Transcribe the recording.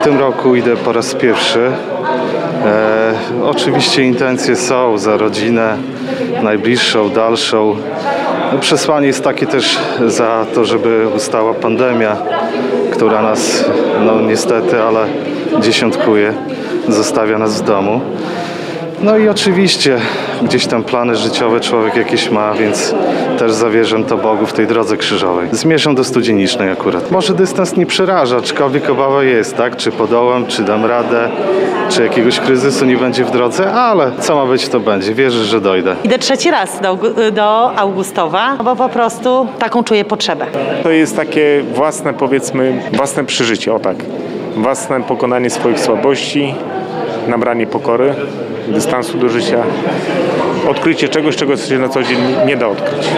W tym roku idę po raz pierwszy. Oczywiście intencje są za rodzinę najbliższą, dalszą. Przesłanie jest takie też za to, żeby ustała pandemia, która nas, niestety, ale dziesiątkuje, zostawia nas w domu. No i oczywiście gdzieś tam plany życiowe człowiek jakieś ma, więc też zawierzam to Bogu w tej drodze krzyżowej. Zmierzam do Studzienicznej akurat. Może dystans nie przeraża, aczkolwiek obawa jest, tak? Czy podołam, czy dam radę, czy jakiegoś kryzysu nie będzie w drodze, ale co ma być, to będzie. Wierzę, że dojdę. Idę trzeci raz do Augustowa, bo po prostu taką czuję potrzebę. To jest takie własne, powiedzmy, własne przeżycie, o tak. Własne pokonanie swoich słabości, nabranie pokory, dystansu do życia, odkrycie czegoś, czego się na co dzień nie da odkryć.